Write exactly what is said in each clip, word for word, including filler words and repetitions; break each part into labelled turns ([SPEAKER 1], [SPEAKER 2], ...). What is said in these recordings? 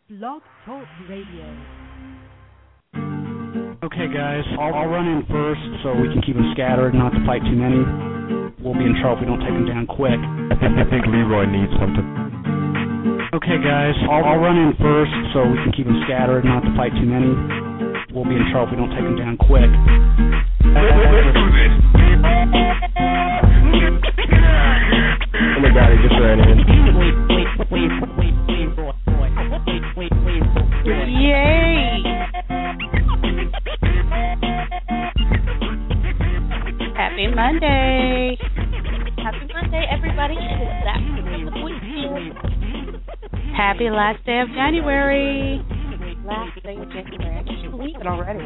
[SPEAKER 1] Blog Talk Radio.
[SPEAKER 2] Okay, guys, I'll, I'll run in first so we can keep them scattered, not to fight too many. We'll be in trouble if we don't take them down quick.
[SPEAKER 3] I think Leroy needs something.
[SPEAKER 2] Okay, guys, I'll, I'll run in first so we can keep them scattered, not to fight too many. We'll be in trouble if we don't take them down quick.
[SPEAKER 3] Let's do this. Oh my God, he just ran in.
[SPEAKER 1] Wait, wait, wait, wait, wait, boy, boy, wait, wait, wait, boy. Yay! Happy Monday!
[SPEAKER 4] Happy Monday, everybody. It is that time of the week.
[SPEAKER 1] Happy last day of January.
[SPEAKER 4] Last day of January. I can't believe it already.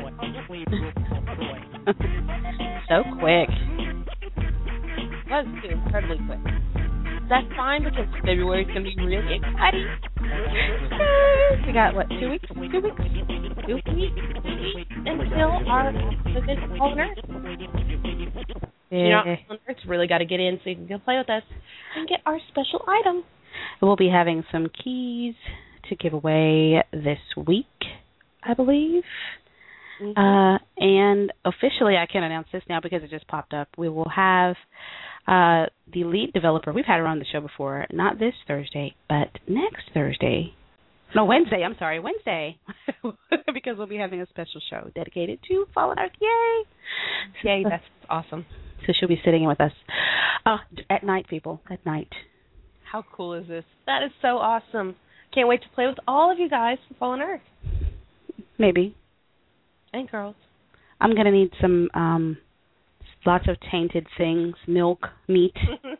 [SPEAKER 1] So quick.
[SPEAKER 4] It was too incredibly quick. That's fine because February is going to be really exciting.
[SPEAKER 1] We got, what, two weeks? Two weeks?
[SPEAKER 4] Two weeks. Two weeks until our visit on Earth.
[SPEAKER 1] Yeah.
[SPEAKER 4] You know, on Earth's really got to get in so you can go play with us and get our special item.
[SPEAKER 1] We'll be having some keys to give away this week, I believe.
[SPEAKER 4] Mm-hmm.
[SPEAKER 1] Uh, and officially, I can announce this now because it just popped up. We will have uh, the lead developer. We've had her on the show before, not this Thursday, but next Thursday. No, Wednesday. I'm sorry, Wednesday, because we'll be having a special show dedicated to Fallen Earth. Yay!
[SPEAKER 4] Yay, that's awesome.
[SPEAKER 1] So she'll be sitting in with us uh, at night, people, at night.
[SPEAKER 4] How cool is this? That is so awesome. Can't wait to play with all of you guys for Fallen Earth.
[SPEAKER 1] Maybe.
[SPEAKER 4] And girls.
[SPEAKER 1] I'm going to need some, um, lots of tainted things, milk, meat,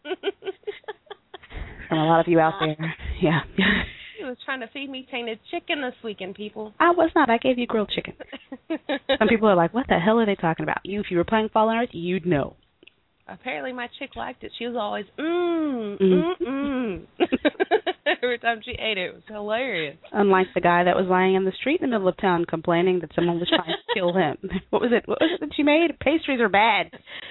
[SPEAKER 1] from a lot of you out there. Yeah.
[SPEAKER 4] He was trying to feed me tainted chicken this weekend, people.
[SPEAKER 1] I was not. I gave you grilled chicken. Some people are like, what the hell are they talking about? You, if you were playing Fallen Earth, you'd know.
[SPEAKER 4] Apparently my chick liked it. She was always, mmm,
[SPEAKER 1] Mm-hmm.
[SPEAKER 4] mmm, mmm. Every time she ate it, it was hilarious.
[SPEAKER 1] Unlike the guy that was lying in the street in the middle of town complaining that someone was trying to kill him. What was it? What was it that she made? Pastries are bad.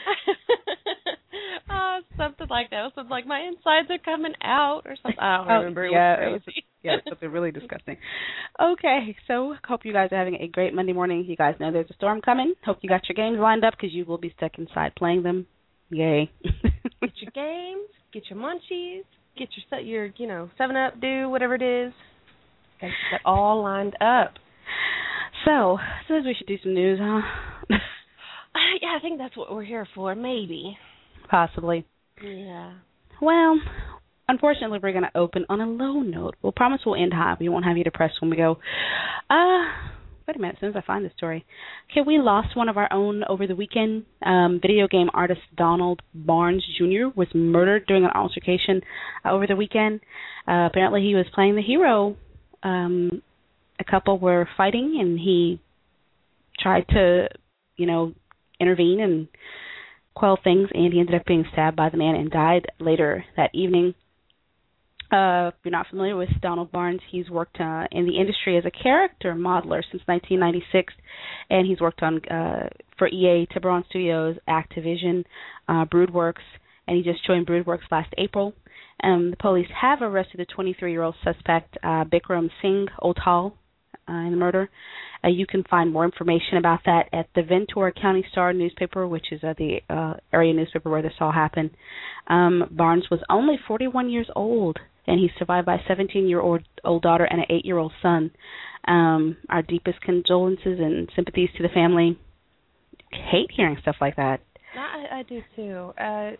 [SPEAKER 4] Oh, something like that. It was something like, my insides are coming out or something. I don't
[SPEAKER 1] Oh,
[SPEAKER 4] remember. It
[SPEAKER 1] yeah,
[SPEAKER 4] was
[SPEAKER 1] it was,
[SPEAKER 4] crazy.
[SPEAKER 1] yeah, it's something really disgusting. Okay, so hope you guys are having a great Monday morning. You guys know there's a storm coming. Hope you got your games lined up because you will be stuck inside playing them. Yay.
[SPEAKER 4] Get your games, get your munchies, get your, your you know, seven up, do whatever it is. Get that all lined up.
[SPEAKER 1] So, says we should do some news, huh?
[SPEAKER 4] Uh, yeah, I think that's what we're here for, maybe.
[SPEAKER 1] Possibly.
[SPEAKER 4] Yeah.
[SPEAKER 1] Well, unfortunately, we're going to open on a low note. We'll promise we'll end high. We won't have you depressed when we go, uh, wait a minute, as soon as I find the story. Okay, we lost one of our own over the weekend. Um, video game artist Donald Barnes Junior was murdered during an altercation uh, over the weekend. Uh, apparently, he was playing the hero. Um, a couple were fighting, and he tried to, you know, intervene and quell things, and he ended up being stabbed by the man and died later that evening. Uh, if you're not familiar with Donald Barnes, he's worked uh, in the industry as a character modeler since nineteen ninety-six, and he's worked on uh, for E A, Tiburon Studios, Activision, uh, Broodworks, and he just joined Broodworks last April. Um, the police have arrested a twenty-three-year-old suspect, uh, Bikram Singh Otal, uh, in the murder. Uh, you can find more information about that at the Ventura County Star newspaper, which is uh, the uh, area newspaper where this all happened. Um, Barnes was only forty-one years old, and he's survived by a seventeen-year-old old daughter and an eight-year-old son. Um, our deepest condolences and sympathies to the family. Hate hearing stuff like that.
[SPEAKER 4] I, I do, too. Uh,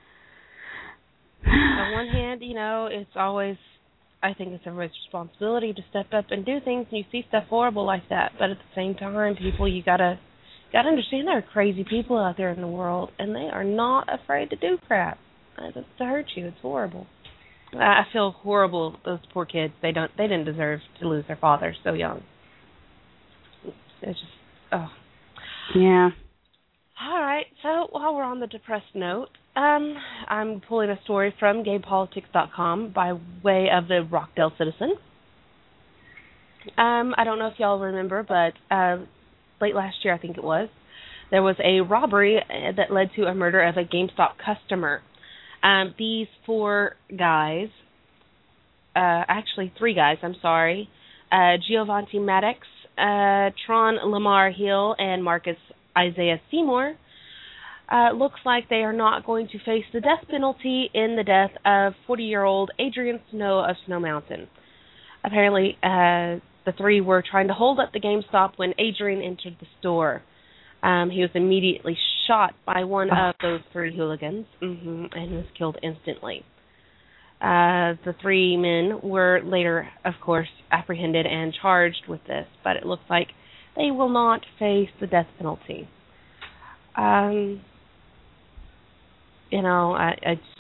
[SPEAKER 4] on one hand, you know, it's always, I think it's everybody's responsibility to step up and do things, and you see stuff horrible like that. But at the same time, people, you gotta gotta understand there are crazy people out there in the world, and they are not afraid to do crap. It's to hurt you. It's horrible. I feel horrible. Those poor kids. They don't. They didn't deserve to lose their father so young. It's just, oh.
[SPEAKER 1] Yeah.
[SPEAKER 4] All right. So while we're on the depressed note, um, I'm pulling a story from Gay Politics dot com by way of the Rockdale Citizen. Um, I don't know if y'all remember, but uh, late last year, I think it was, there was a robbery that led to a murder of a GameStop customer. Um, these four guys, uh, actually three guys, I'm sorry, uh, Giovanni Maddox, uh, Tron Lamar Hill, and Marcus Isaiah Seymour, uh, looks like they are not going to face the death penalty in the death of forty-year-old Adrian Snow of Snow Mountain. Apparently, uh, the three were trying to hold up the GameStop when Adrian entered the store. Um, he was immediately shot by one of those three hooligans mm-hmm, and was killed instantly. Uh, the three men were later, of course, apprehended and charged with this, but it looks like they will not face the death penalty. Um, you know, I, I just,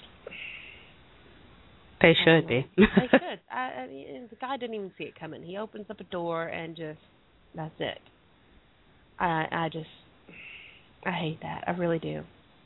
[SPEAKER 1] they should be.
[SPEAKER 4] They should. I, I mean, the guy didn't even see it coming. He opens up a door and just, that's it. I, I just, I hate that. I really do.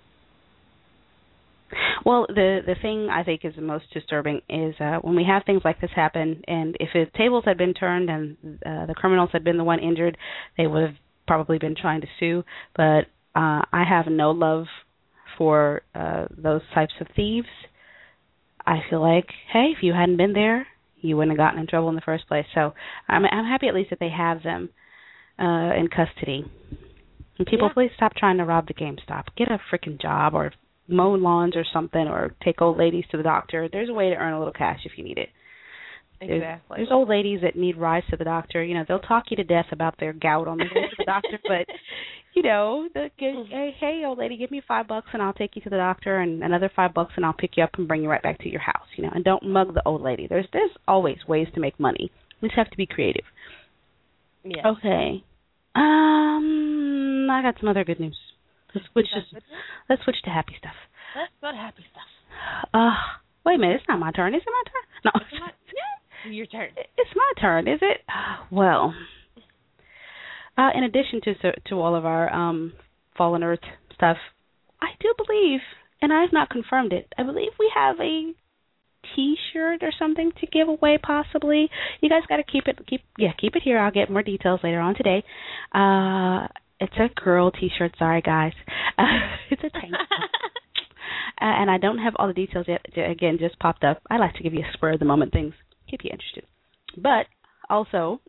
[SPEAKER 1] Well, the the thing I think is the most disturbing is uh, when we have things like this happen, and if the tables had been turned and uh, the criminals had been the one injured, they would have probably been trying to sue. But uh, I have no love for uh, those types of thieves. I feel like, hey, if you hadn't been there, you wouldn't have gotten in trouble in the first place. So I'm, I'm happy at least that they have them uh, in custody. And people, yeah. please stop trying to rob the GameStop. Get a freaking job or mow lawns or something, or take old ladies to the doctor. There's a way to earn a little cash if you need it.
[SPEAKER 4] Exactly.
[SPEAKER 1] There's, there's old ladies that need rides to the doctor. You know, they'll talk you to death about their gout on the way to the doctor, but, you know, the, hey, hey, old lady, give me five bucks and I'll take you to the doctor, and another five bucks and I'll pick you up and bring you right back to your house, you know, and don't mug the old lady. There's there's always ways to make money. We just have to be creative.
[SPEAKER 4] Yes.
[SPEAKER 1] Okay. Um, I got some other good news. Let's switch, to, let's switch to happy stuff.
[SPEAKER 4] Let's go to happy stuff.
[SPEAKER 1] Uh, wait a minute. It's not my turn. Is it my turn? No.
[SPEAKER 4] It's my, your turn.
[SPEAKER 1] It's my turn, is it? Well, uh, in addition to to all of our um, Fallen Earth stuff, I do believe, and I have not confirmed it, I believe we have a T-shirt or something to give away, possibly. You guys got to keep it, keep yeah, keep it here. I'll get more details later on today. Uh, it's a girl T-shirt. Sorry, guys. Uh, it's a tank top. Uh, and I don't have all the details yet. Again, just popped up. I like to give you a spur of the moment things, keep you interested. But also,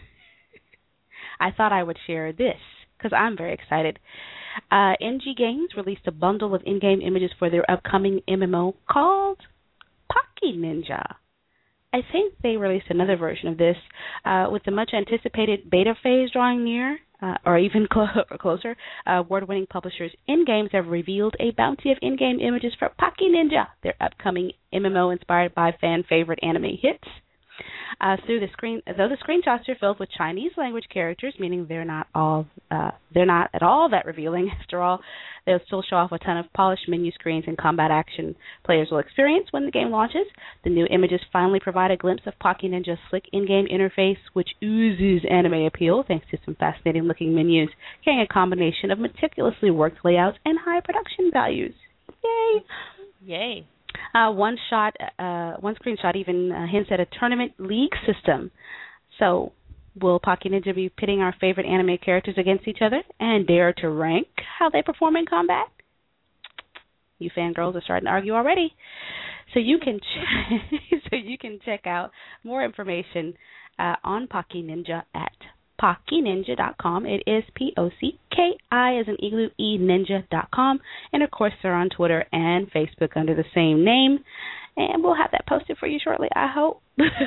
[SPEAKER 1] I thought I would share this because I'm very excited. Uh, N G Games released a bundle of in-game images for their upcoming M M O called Pocky Ninja. I think they released another version of this uh, with the much-anticipated beta phase drawing near. Uh, or even clo- closer, uh, award-winning publishers InGames have revealed a bounty of in-game images for Pocky Ninja, their upcoming M M O inspired by fan-favorite anime hits. Uh, through the screen, though the screenshots are filled with Chinese language characters, meaning they're not all, uh, they're not at all that revealing. After all, they'll still show off a ton of polished menu screens and combat action players will experience when the game launches. The new images finally provide a glimpse of Pocky Ninja's slick in-game interface, which oozes anime appeal thanks to some fascinating-looking menus, carrying a combination of meticulously worked layouts and high production values. Yay!
[SPEAKER 4] Yay!
[SPEAKER 1] Uh, one shot, uh, one screenshot even uh, hints at a tournament league system. So, will Pocky Ninja be pitting our favorite anime characters against each other and dare to rank how they perform in combat? You fangirls are starting to argue already. So you can ch- so you can check out more information uh, on Pocky Ninja at pocky ninja dot com. It is P O C K I as in igloo, E ninja dot com. And, of course, they're on Twitter and Facebook under the same name. And we'll have that posted for you shortly, I hope.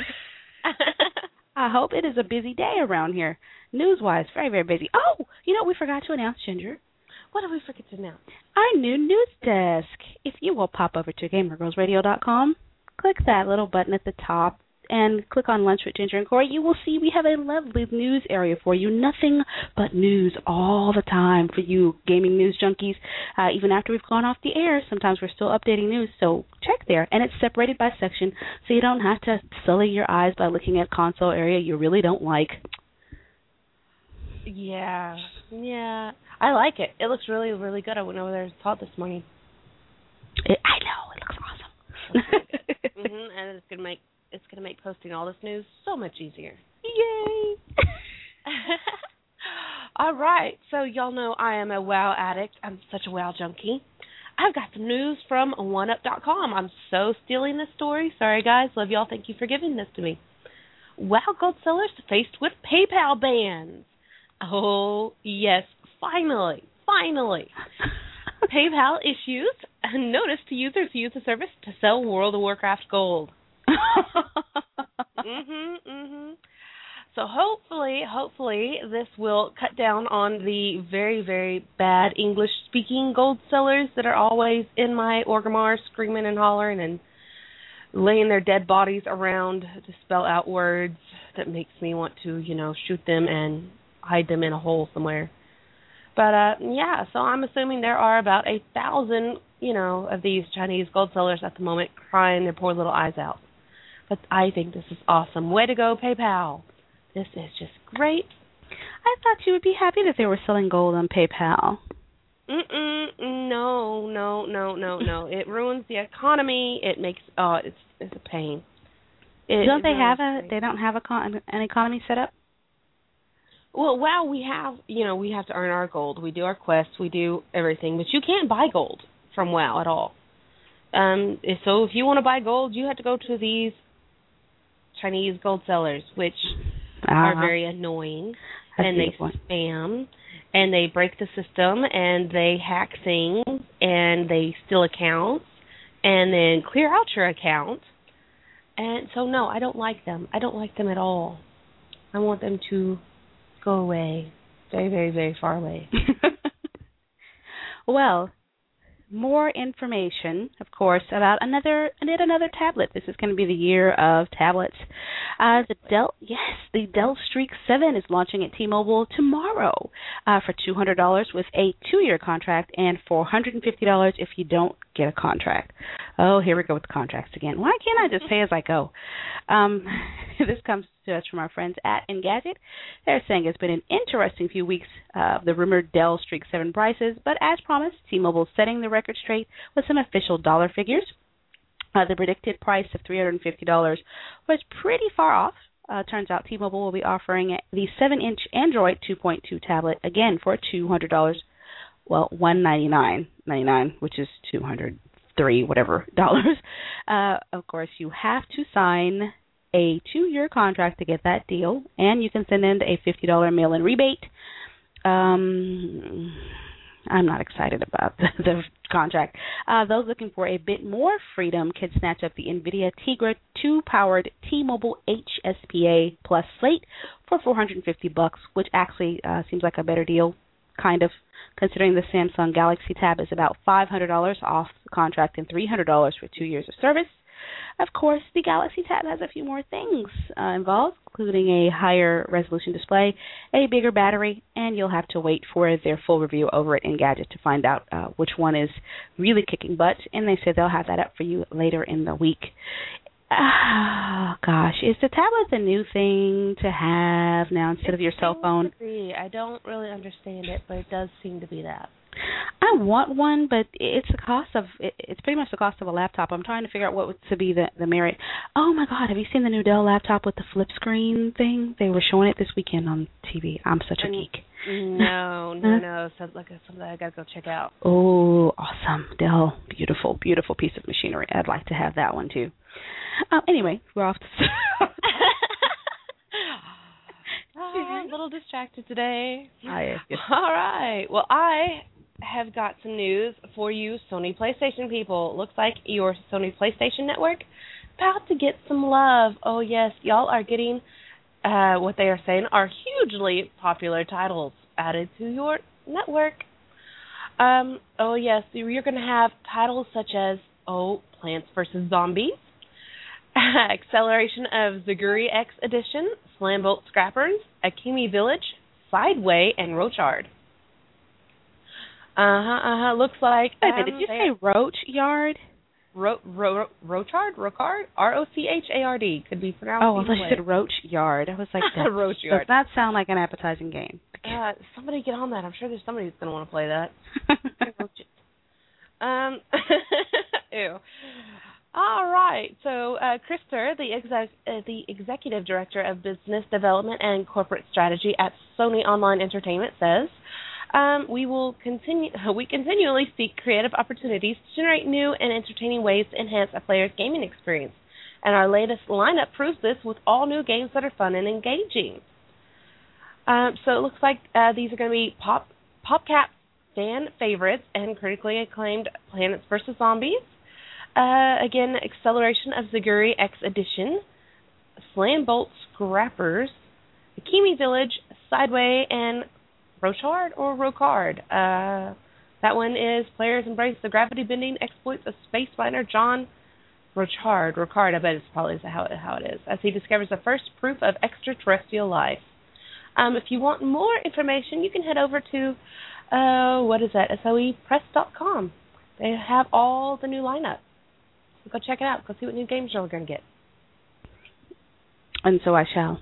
[SPEAKER 1] I hope. It is a busy day around here. News-wise, very, very busy. Oh, you know, we forgot to announce, Ginger.
[SPEAKER 4] What did we forget to announce?
[SPEAKER 1] Our new news desk. If you will pop over to gamer girls radio dot com, click that little button at the top, and click on Lunch with Ginger and Corey, you will see we have a lovely news area for you. Nothing but news all the time for you gaming news junkies. Uh, even after we've gone off the air, sometimes we're still updating news, so check there. And it's separated by section, so you don't have to sully your eyes by looking at console area you really don't like.
[SPEAKER 4] Yeah, yeah. I like it. It looks really, really good. I went over there and saw it this morning.
[SPEAKER 1] It, I know. It looks awesome.
[SPEAKER 4] mm-hmm, and it's going to make It's going to make posting all this news so much easier.
[SPEAKER 1] Yay!
[SPEAKER 4] All right. So y'all know I am a WoW addict. I'm such a WoW junkie. I've got some news from one up dot com. I'm so stealing this story. Sorry, guys. Love y'all. Thank you for giving this to me. WoW gold sellers faced with PayPal bans. Oh, yes, finally, finally. PayPal issues a notice to users who use the service to sell World of Warcraft gold. mhm, mhm. So hopefully, hopefully, this will cut down on the very, very bad English-speaking gold sellers that are always in my Orgrimmar screaming and hollering and laying their dead bodies around to spell out words that makes me want to, you know, shoot them and hide them in a hole somewhere. But, uh, yeah, so I'm assuming there are about a thousand, you know, of these Chinese gold sellers at the moment crying their poor little eyes out. But I think this is awesome. Way to go, PayPal. This is just great.
[SPEAKER 1] I thought you would be happy that they were selling gold on PayPal.
[SPEAKER 4] Mm-mm, no, no, no, no, no. It ruins the economy. It makes, oh, it's it's a pain. It,
[SPEAKER 1] don't
[SPEAKER 4] it
[SPEAKER 1] they
[SPEAKER 4] really
[SPEAKER 1] have a, they don't have a con, an economy set up?
[SPEAKER 4] Well, wow, we have, you know, we have to earn our gold. We do our quests, we do everything, but you can't buy gold from WoW at all. Um, so if you want to buy gold, you have to go to these Chinese gold sellers, which uh-huh. are very annoying, That's and they spam, and they break the system, and they hack things, and they steal accounts, and then clear out your account. And so, no, I don't like them. I don't like them at all. I want them to go away, very, very, very far away.
[SPEAKER 1] Well, more information, of course, about another yet another tablet. This is going to be the year of tablets. Uh, the Dell, yes, the Dell Streak seven is launching at T-Mobile tomorrow uh, for two hundred dollars with a two-year contract and four hundred fifty dollars if you don't get a contract. Oh, here we go with the contracts again. Why can't I just pay as I go? Um, this comes to us from our friends at Engadget. They're saying it's been an interesting few weeks of uh, the rumored Dell Streak seven prices, but as promised, T-Mobile's setting the record straight with some official dollar figures. Uh, the predicted price of three hundred fifty dollars was pretty far off. Uh, turns out T-Mobile will be offering the seven-inch Android two point two tablet, again, for two hundred dollars. Well, one hundred ninety-nine dollars and ninety-nine cents, which is two hundred three dollars whatever dollars. Uh, of course, you have to sign a two-year contract to get that deal, and you can send in a fifty dollars mail-in rebate. Um, I'm not excited about the, the contract. Uh, those looking for a bit more freedom can snatch up the NVIDIA Tegra two-powered T-Mobile H S P A Plus slate for four hundred fifty bucks, which actually uh, seems like a better deal, kind of, considering the Samsung Galaxy Tab is about five hundred dollars off the contract and three hundred dollars for two years of service. Of course, the Galaxy Tab has a few more things uh, involved, including a higher resolution display, a bigger battery, and you'll have to wait for their full review over at Engadget to find out uh, which one is really kicking butt, and they said they'll have that up for you later in the week. Oh, gosh, is the tablet the new thing to have now instead
[SPEAKER 4] it
[SPEAKER 1] of your cell phone?
[SPEAKER 4] I don't really understand it, but it does seem to be that.
[SPEAKER 1] I want one, but it's the cost of it, it's pretty much the cost of a laptop. I'm trying to figure out what would to be the, the merit. Oh my God, have you seen the new Dell laptop with the flip screen thing? They were showing it this weekend on T V. I'm such a geek.
[SPEAKER 4] No, no, no. Sounds like something I gotta go check out.
[SPEAKER 1] Oh, awesome, Dell, beautiful, beautiful piece of machinery. I'd like to have that one too. Uh, anyway, we're off to.
[SPEAKER 4] Oh, a little distracted today.
[SPEAKER 1] I, yes.
[SPEAKER 4] All right. Well, I have got some news for you Sony PlayStation people. Looks like your Sony PlayStation network about to get some love. Oh, yes. Y'all are getting uh, what they are saying are hugely popular titles added to your network. Um, oh, yes. You're going to have titles such as, oh, Plants versus. Zombies, Acceleration of Zaguri X Edition, Slambolt Scrappers, Akimi Village, Sideway, and Roachard. Uh-huh, uh-huh. Looks like...
[SPEAKER 1] Wait,
[SPEAKER 4] um,
[SPEAKER 1] did you say Roach Yard?
[SPEAKER 4] Ro- ro- ro- Roachard? Rocard? R O C H A R D. Could be pronounced
[SPEAKER 1] Oh, I thought you said Roach Yard. I was like, that
[SPEAKER 4] Roach Yard.
[SPEAKER 1] does not sound like an appetizing game.
[SPEAKER 4] Uh, somebody get on that. I'm sure there's somebody who's going to want to play that. um, Ew. All right. So, uh, Krister, the, exec- uh, the Executive Director of Business Development and Corporate Strategy at Sony Online Entertainment, says, um, we will continue. We continually seek creative opportunities to generate new and entertaining ways to enhance a player's gaming experience. And our latest lineup proves this with all new games that are fun and engaging. Um, so it looks like uh, these are going to be Pop PopCap fan favorites and critically acclaimed Plants versus. Zombies. Uh, again, Acceleration of Zaguri X Edition, Slam Bolt Scrappers, Akimi Village, Sideway, and Rochard or Rocard. Uh, that one is players embrace the gravity-bending exploits of space fighter John Rochard. Rocard, I bet it's probably how it, how it is, as he discovers the first proof of extraterrestrial life. Um, if you want more information, you can head over to, uh, what is that, S O E press dot com. They have all the new lineup. So go check it out. Go see what new games you're going to get.
[SPEAKER 1] And so I shall.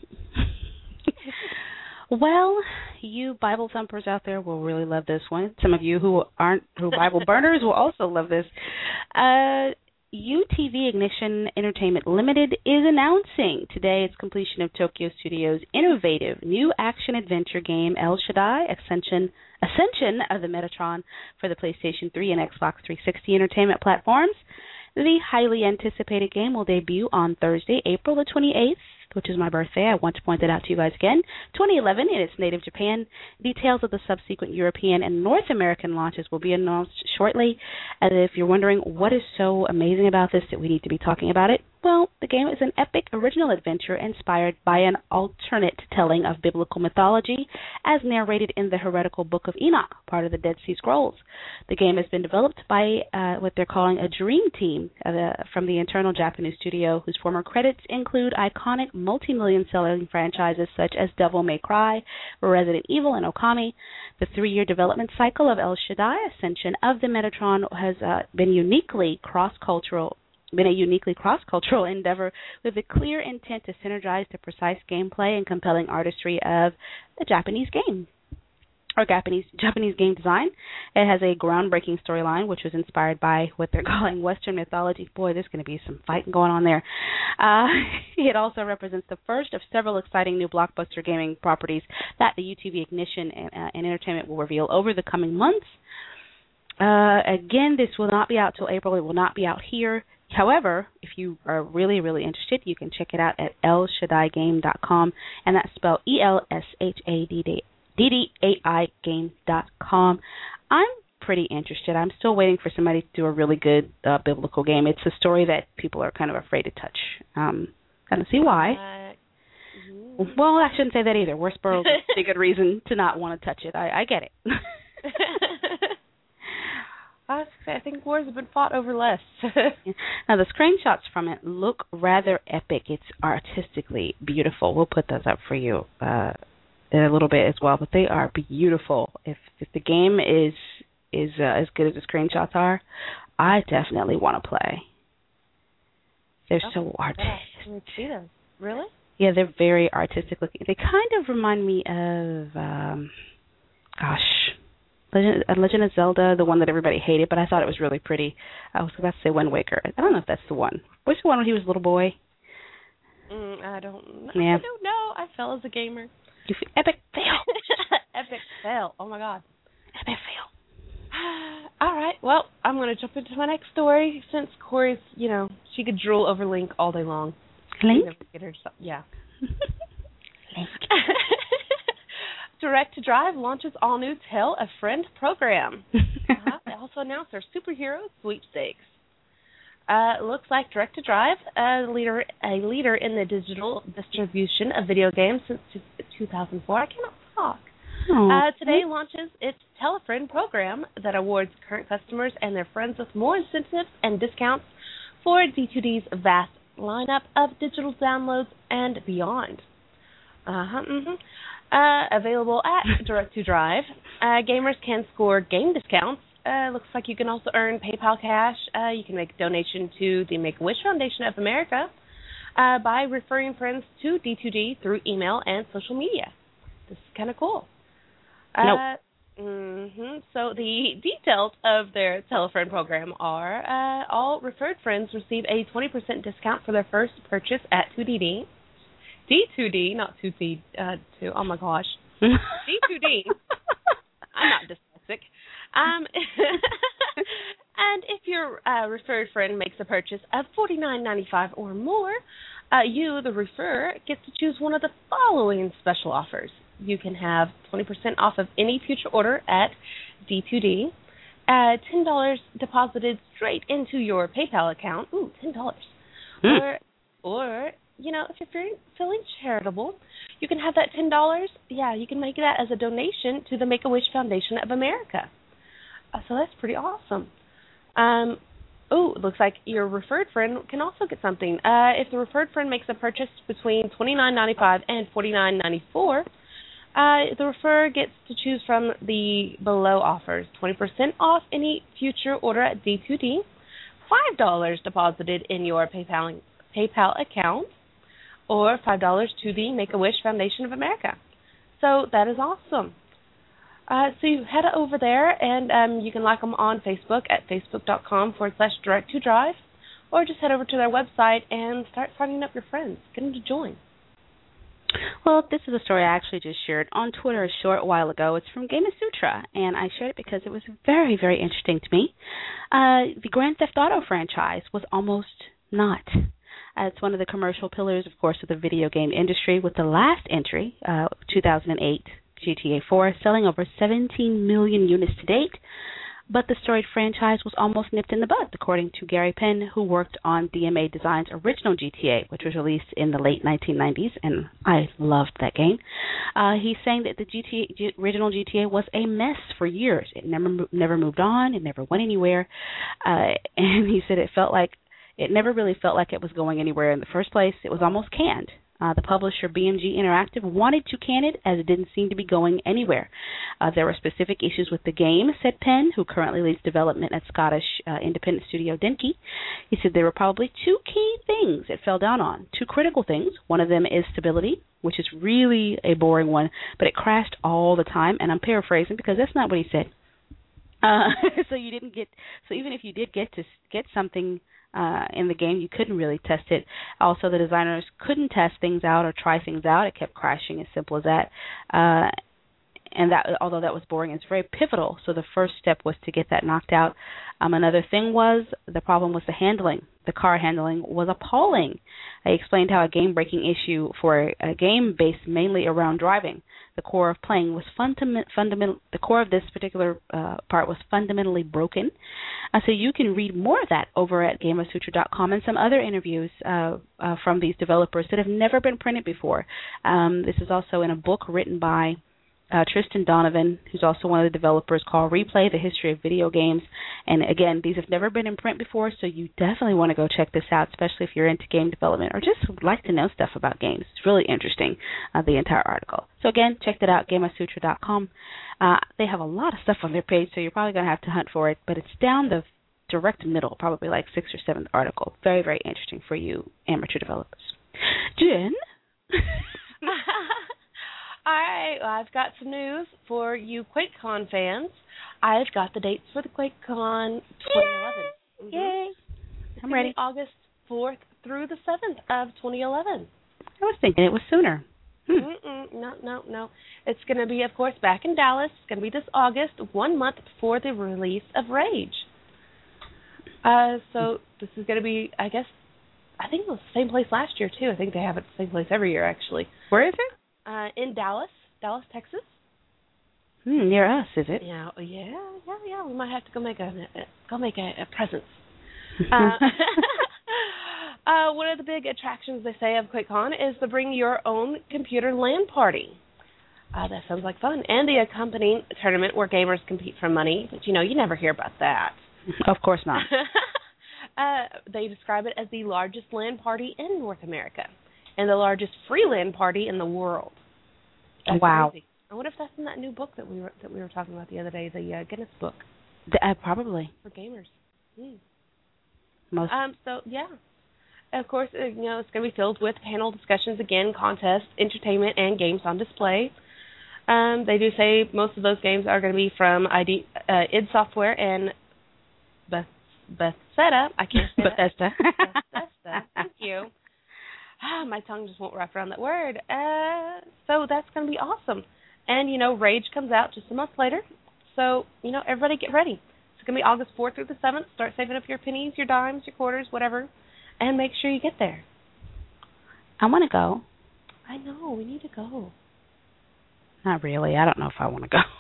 [SPEAKER 1] Well, you Bible thumpers out there will really love this one. Some of you who aren't, who Bible burners will also love this. Uh, U T V Ignition Entertainment Limited is announcing today its completion of Tokyo Studios' innovative new action-adventure game El Shaddai Ascension, Ascension of the Metatron for the PlayStation three and Xbox three sixty entertainment platforms. The highly anticipated game will debut on Thursday, April the twenty-eighth, which is my birthday. I want to point that out to you guys again. twenty eleven in its native Japan. Details of the subsequent European and North American launches will be announced shortly. And if you're wondering what is so amazing about this that we need to be talking about it, well, the game is an epic original adventure inspired by an alternate telling of biblical mythology as narrated in the heretical Book of Enoch, part of the Dead Sea Scrolls. The game has been developed by uh, what they're calling a dream team uh, from the internal Japanese studio, whose former credits include iconic multi-million selling franchises such as Devil May Cry, Resident Evil, and Okami. The three-year development cycle of El Shaddai Ascension of the Metatron has uh, been uniquely cross-cultural been a uniquely cross-cultural endeavor with a clear intent to synergize the precise gameplay and compelling artistry of a Japanese game, or Japanese Japanese game design. It has a groundbreaking storyline, which was inspired by what they're calling Western mythology. Boy, there's going to be some fighting going on there. Uh, it also represents the first of several exciting new blockbuster gaming properties that the U T V Ignition and, uh, and Entertainment will reveal over the coming months. Uh, again, this will not be out till April. It will not be out here. However, if you are really, really interested, you can check it out at el shaddai game dot com, and that's spelled E L S H A D D A I game dot com. I'm pretty interested. I'm still waiting for somebody to do a really good uh, biblical game. It's a story that people are kind of afraid to touch. Um, kind of see why. Uh, well, I shouldn't say that either. Westboro is a good reason to not want to touch it. I, I get it.
[SPEAKER 4] I think wars have been fought over less.
[SPEAKER 1] Now, the screenshots from it look rather epic. It's artistically beautiful. We'll put those up for you uh, in a little bit as well, but they are beautiful. If if the game is is uh, as good as the screenshots are, I definitely want to play. They're oh, so artistic.
[SPEAKER 4] Let me see those. Really?
[SPEAKER 1] Yeah, they're very artistic looking. They kind of remind me of, um, gosh, Legend, Legend of Zelda, the one that everybody hated, but I thought it was really pretty. I was about to say Wind Waker. I don't know if that's the one. Which the one when he was a little boy?
[SPEAKER 4] Mm, I don't know.
[SPEAKER 1] Yeah.
[SPEAKER 4] I don't know. I fell as a gamer.
[SPEAKER 1] You feel, epic fail.
[SPEAKER 4] Epic fail. Oh, my God.
[SPEAKER 1] Epic fail.
[SPEAKER 4] All right. Well, I'm going to jump into my next story since Corey's, you know, she could drool over Link all day long.
[SPEAKER 1] Link?
[SPEAKER 4] Get her, yeah. Link. Direct to Drive launches all-new Tell a Friend program. uh-huh. They also announced their superhero sweepstakes. Uh, it looks like Direct to Drive, a leader, a leader in the digital distribution of video games since two thousand four. I cannot talk. Uh, today launches its Tell a Friend program that awards current customers and their friends with more incentives and discounts for D two D's vast lineup of digital downloads and beyond. Uh-huh, mm-hmm. Uh, available at Direct to Drive. Uh, gamers can score game discounts. Uh, looks like you can also earn PayPal cash. Uh, you can make a donation to the Make-A-Wish Foundation of America uh, by referring friends to D two D through email and social media. This is kind of cool. Uh,
[SPEAKER 1] nope.
[SPEAKER 4] Mm-hmm. So the details of their Tell a Friend program are uh, all referred friends receive a twenty percent discount for their first purchase at two D D. D two D, not two D, uh, two, oh my gosh. D two D. I'm not dyslexic. Um, And if your uh, referred friend makes a purchase of forty-nine ninety-five or more, uh, you, the referrer, gets to choose one of the following special offers. You can have twenty percent off of any future order at D two D, uh, ten dollars deposited straight into your PayPal account. Ooh, ten dollars.
[SPEAKER 1] Mm.
[SPEAKER 4] Or, or, you know, if you're feeling, feeling charitable, you can have that ten dollars. Yeah, you can make that as a donation to the Make-A-Wish Foundation of America. Uh, so that's pretty awesome. Um, oh, it looks like your referred friend can also get something. Uh, if the referred friend makes a purchase between twenty-nine ninety-five and forty-nine ninety-four, uh, the referrer gets to choose from the below offers: twenty percent off any future order at D two D, five dollars deposited in your PayPal PayPal account, or five dollars to the Make-A-Wish Foundation of America. So that is awesome. Uh, so you head over there, and um, you can like them on Facebook at facebook.com forward slash direct to drive, or just head over to their website and start signing up your friends. Get them to join.
[SPEAKER 1] Well, this is a story I actually just shared on Twitter a short while ago. It's from Gamasutra, and I shared it because it was very, very interesting to me. Uh, the Grand Theft Auto franchise was almost not. Uh, it's one of the commercial pillars, of course, of the video game industry, with the last entry, uh, two thousand eight G T A four, selling over seventeen million units to date. But the storied franchise was almost nipped in the bud, according to Gary Penn, who worked on D M A Design's original G T A, which was released in the late nineteen nineties, and I loved that game. Uh, he's saying that the G T A, G, original G T A was a mess for years. It never never moved on. It never went anywhere. Uh, and he said it felt like it never really felt like it was going anywhere in the first place. It was almost canned. Uh, the publisher, B M G Interactive, wanted to can it as it didn't seem to be going anywhere. Uh, there were specific issues with the game, said Penn, who currently leads development at Scottish uh, independent studio Denki. He said there were probably two key things it fell down on, two critical things. One of them is stability, which is really a boring one, but it crashed all the time, and I'm paraphrasing because that's not what he said. Uh, so you didn't get, so even if you did get to get something Uh, in the game, you couldn't really test it. Also, the designers couldn't test things out or try things out. It kept crashing, as simple as that. Uh, and that, although that was boring, it's very pivotal. So the first step was to get that knocked out. Um, another thing was the problem was the handling. The car handling was appalling. I explained how a game-breaking issue for a game based mainly around driving. The core of playing was fundament, fundamental. The core of this particular uh, part was fundamentally broken. Uh, so you can read more of that over at Gamasutra dot com and some other interviews uh, uh, from these developers that have never been printed before. Um, this is also in a book written by Uh, Tristan Donovan, who's also one of the developers, called Replay, The History of Video Games. And again, these have never been in print before, so you definitely want to go check this out, especially if you're into game development or just like to know stuff about games. It's really interesting, uh, the entire article. So again, check that out, Gamasutra dot com. Uh, they have a lot of stuff on their page, so you're probably going to have to hunt for it, but it's down the direct middle, probably like sixth or seventh article. Very, very interesting for you amateur developers. Jen?
[SPEAKER 4] All right, well, I've got some news for you QuakeCon fans. I've got the dates for the QuakeCon twenty eleven.
[SPEAKER 1] Yay! Mm-hmm. Yay.
[SPEAKER 4] It's
[SPEAKER 1] I'm ready.
[SPEAKER 4] August fourth through the seventh of twenty eleven.
[SPEAKER 1] I was thinking it was sooner. Hmm.
[SPEAKER 4] Mm-mm, no, no, no. It's going to be, of course, back in Dallas. It's going to be this August, one month before the release of Rage. Uh, so this is going to be, I guess, I think it was the same place last year, too. I think they have it the same place every year, actually.
[SPEAKER 1] Where is it?
[SPEAKER 4] Uh, in Dallas, Dallas, Texas.
[SPEAKER 1] Hmm, near us, is it?
[SPEAKER 4] Yeah, yeah, yeah, yeah. We might have to go make a, a go make a, a presence. uh, uh, one of the big attractions, they say, of QuakeCon is to bring your own computer LAN party. Uh, that sounds like fun, and the accompanying tournament where gamers compete for money. But you know, you never hear about that.
[SPEAKER 1] Of course not.
[SPEAKER 4] uh, they describe it as the largest LAN party in North America and the largest free LAN party in the world. That's
[SPEAKER 1] wow!
[SPEAKER 4] Crazy. I wonder if that's in that new book that we were that we were talking about the other day, the uh, Guinness book.
[SPEAKER 1] The, uh, probably
[SPEAKER 4] for gamers. Mm.
[SPEAKER 1] Most.
[SPEAKER 4] Um. So yeah, of course, uh, you know it's going to be filled with panel discussions, again, contests, entertainment, and games on display. Um. They do say most of those games are going to be from I D, uh, id Software and Beth Bethesda. I can't say
[SPEAKER 1] Bethesda.
[SPEAKER 4] That. Bethesda. Thank you. Ah, my tongue just won't wrap around that word. Uh, so that's going to be awesome. And, you know, Rage comes out just a month later. So, you know, everybody get ready. It's going to be August fourth through the seventh. Start saving up your pennies, your dimes, your quarters, whatever, and make sure you get there.
[SPEAKER 1] I want to go.
[SPEAKER 4] I know. We need to go.
[SPEAKER 1] Not really. I don't know if I want to go.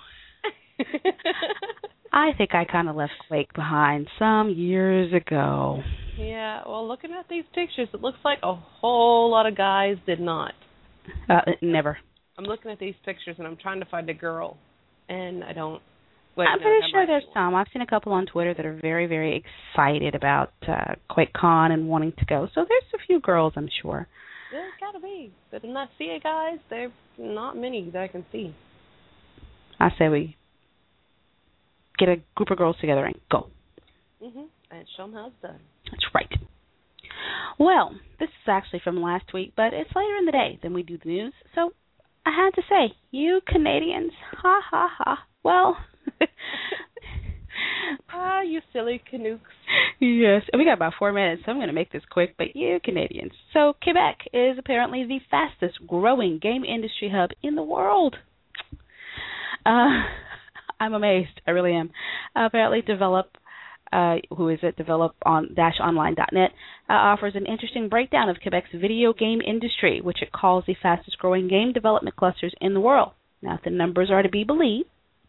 [SPEAKER 1] I think I kind of left Quake behind some years ago.
[SPEAKER 4] Yeah, well, looking at these pictures, it looks like a whole lot of guys did not.
[SPEAKER 1] Uh, never.
[SPEAKER 4] I'm looking at these pictures, and I'm trying to find a girl, and I don't. Wait,
[SPEAKER 1] I'm
[SPEAKER 4] no,
[SPEAKER 1] pretty sure
[SPEAKER 4] might
[SPEAKER 1] there's some. I've seen a couple on Twitter that are very, very excited about uh, QuakeCon and wanting to go. So there's a few girls, I'm sure.
[SPEAKER 4] There's got to be. But in that C A guys, there's not many that I can see.
[SPEAKER 1] I say we get a group of girls together and go.
[SPEAKER 4] Mhm. And show them how it's done.
[SPEAKER 1] That's right. Well, this is actually from last week, but it's later in the day than we do the news, so I had to say, you Canadians, ha ha ha. Well,
[SPEAKER 4] ah, you silly Canucks.
[SPEAKER 1] Yes, we got about four minutes, so I'm going to make this quick, but you Canadians. So Quebec is apparently the fastest growing game industry hub in the world. Uh, I'm amazed. I really am. Uh, apparently, Develop, uh, who is it? Develop on dash online dot net uh, offers an interesting breakdown of Quebec's video game industry, which it calls the fastest growing game development clusters in the world. Now, if the numbers are to be believed,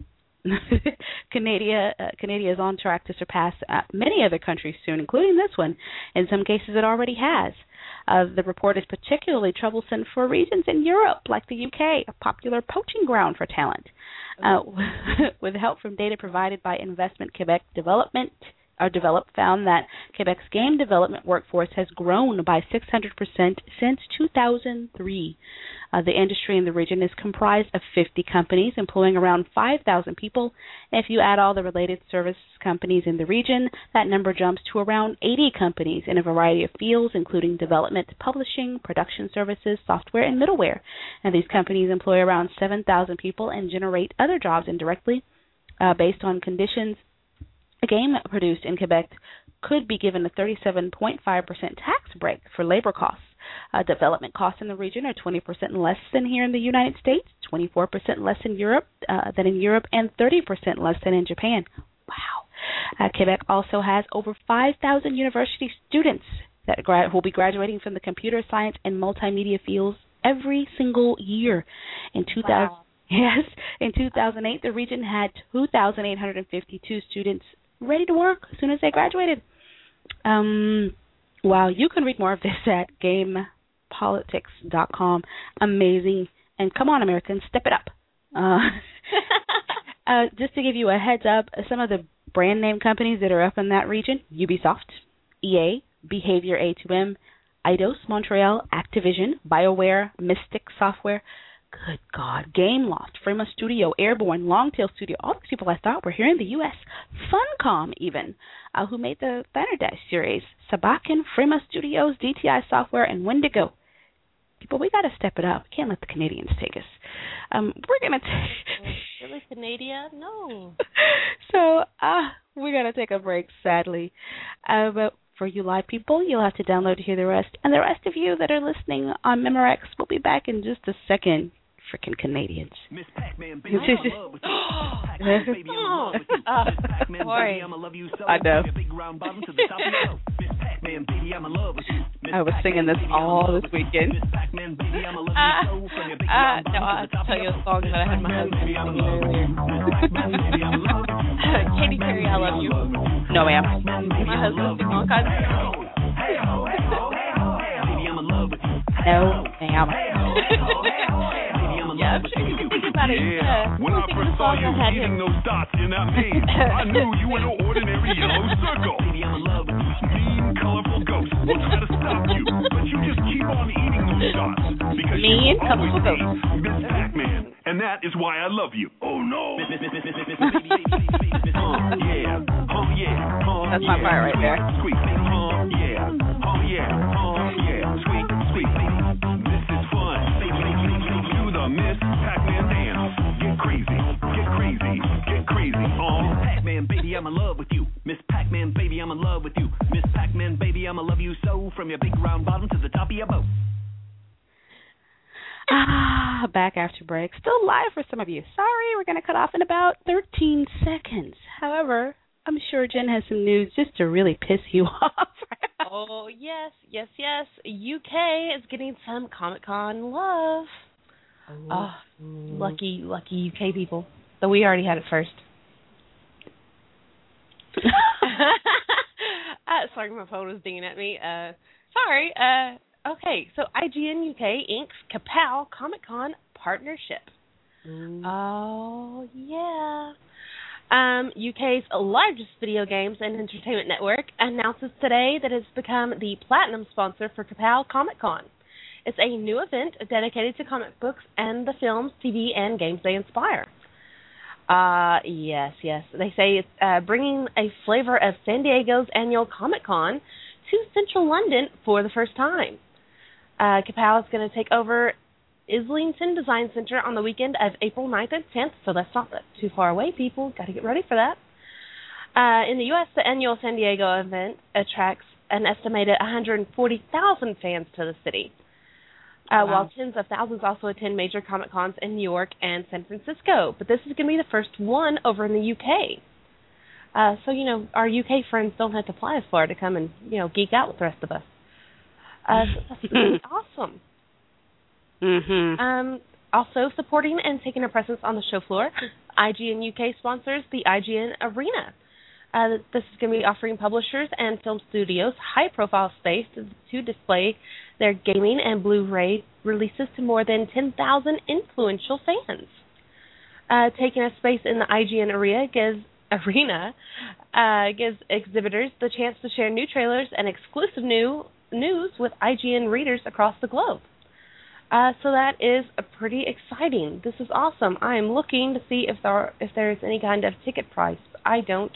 [SPEAKER 1] Canada, uh, Canada is on track to surpass uh, many other countries soon, including this one. In some cases, it already has. Uh, the report is particularly troublesome for regions in Europe, like the U K, a popular poaching ground for talent. Uh, with help from data provided by Investment Quebec Development, or Develop found that Quebec's game development workforce has grown by six hundred percent since two thousand three. Uh, the industry in the region is comprised of fifty companies employing around five thousand people. If you add all the related service companies in the region, that number jumps to around eighty companies in a variety of fields, including development, publishing, production services, software, and middleware. And these companies employ around seven thousand people and generate other jobs indirectly uh, based on conditions. A game produced in Quebec could be given a thirty-seven point five percent tax break for labor costs. Uh, development costs in the region are twenty percent less than here in the United States, twenty-four percent less in Europe uh, than in Europe, and thirty percent less than in Japan. Wow. Uh, Quebec also has over five thousand university students that gra- will be graduating from the computer science and multimedia fields every single year. In two thousand, wow. Yes, in two thousand eight, the region had two thousand eight hundred fifty-two students ready to work as soon as they graduated. Um, wow, you can read more of this at game politics dot com. Amazing. And come on, Americans, step it up. Uh, uh, just to give you a heads up, some of the brand name companies that are up in that region: Ubisoft, E A, Behavior A two M, Eidos Montreal, Activision, BioWare, Mystic Software. Good God, Gameloft, Frema Studio, Airborne, Longtail Studio, all these people I thought were here in the U S Funcom even, uh, who made the Thunderdash series, Sabakin, Frema Studios, D T I Software, and Wendigo. People, we got to step it up. We can't let the Canadians take us. Um, we're going to take...
[SPEAKER 4] Really, Canada? No.
[SPEAKER 1] So, uh, we're going to take a break, sadly. Uh, but for you live people, you'll have to download to hear the rest. And the rest of you that are listening on Memorex, we'll be back in just a second. Freaking Canadians.
[SPEAKER 5] Miss Pac-Man, baby, I'm in love with you. Pac-Man, baby, I'm in love with you. Miss Pac-Man, baby, I'm in love with you.
[SPEAKER 1] I know.
[SPEAKER 5] Big round bottom to the top of your Miss Pac-Man, baby, I'm in love with you.
[SPEAKER 1] I was singing this all this weekend.
[SPEAKER 5] Miss Pac-Man, baby, I'm in love
[SPEAKER 4] uh,
[SPEAKER 5] with you. From your big
[SPEAKER 4] uh,
[SPEAKER 5] round
[SPEAKER 4] no,
[SPEAKER 5] bottom
[SPEAKER 4] I'll
[SPEAKER 5] to the top
[SPEAKER 4] tell
[SPEAKER 5] of
[SPEAKER 4] you
[SPEAKER 5] your
[SPEAKER 4] a song that I had my husband singing earlier. Katy Perry, I love you.
[SPEAKER 1] No, ma'am.
[SPEAKER 4] My husband sings all kinds of songs.
[SPEAKER 1] No, ma'am.
[SPEAKER 4] Yeah, I'm sure you can think about it.
[SPEAKER 6] Yeah, when I first saw you eating those dots in that page, I knew you were no ordinary yellow circle. Mean, colorful ghost will try to stop you, but you just keep on eating those dots because
[SPEAKER 1] Mean,
[SPEAKER 6] you always
[SPEAKER 1] colorful
[SPEAKER 6] be Miss Pac-Man, and that is why I love you. Oh no! uh, yeah, oh yeah, oh
[SPEAKER 1] That's my part right there.
[SPEAKER 6] Squeak, oh yeah, oh yeah, oh yeah, squeak, squeak. This is fun. Do the Miss Pac-Man dance. Get crazy, get crazy, get crazy. Oh,
[SPEAKER 5] Pac-Man, baby, I'm in love with you. Miss Pac-Man, baby, I'm in love with you. Miss Pac-Man, baby, I'm in love you so. From your big round bottom to the top of your boat.
[SPEAKER 1] Ah, back after break. Still live for some of you. Sorry, we're going to cut off in about thirteen seconds. However, I'm sure Jen has some news just to really piss you off.
[SPEAKER 4] Oh, yes, yes, yes. U K is getting some Comic-Con love. Oh, oh lucky, lucky U K people. So we already had it first. uh, sorry, my phone was dinging at me. Uh, sorry. Uh, okay, so I G N U K inks Kapow Comic-Con partnership. Ooh. Oh, yeah. Um, U K's largest video games and entertainment network announces today that it's become the platinum sponsor for Kapow Comic-Con. It's a new event dedicated to comic books and the films, T V, and games they inspire. Uh, yes, yes. They say it's uh, bringing a flavor of San Diego's annual Comic-Con to central London for the first time. Uh, Kapow is going to take over Islington Design Center on the weekend of April ninth and tenth, so that's not too far away, people. Got to get ready for that. Uh, in the U S, the annual San Diego event attracts an estimated one hundred forty thousand fans to the city, uh, wow. while tens of thousands also attend major Comic-Cons in New York and San Francisco. But this is going to be the first one over in the U K. Uh, so, you know, our U K friends don't have to fly as far to come and, you know, geek out with the rest of us. Uh, so that's really awesome.
[SPEAKER 1] Mm-hmm.
[SPEAKER 4] Um, also supporting and taking a presence on the show floor, I G N U K sponsors the I G N Arena. Uh, this is going to be offering publishers and film studios high-profile space to, to display their gaming and Blu-ray releases to more than ten thousand influential fans. Uh, taking a space in the I G N Arena gives, arena, uh, gives exhibitors the chance to share new trailers and exclusive new news with I G N readers across the globe. Uh, so that is a pretty exciting. This is awesome. I am looking to see if there if there is any kind of ticket price. I don't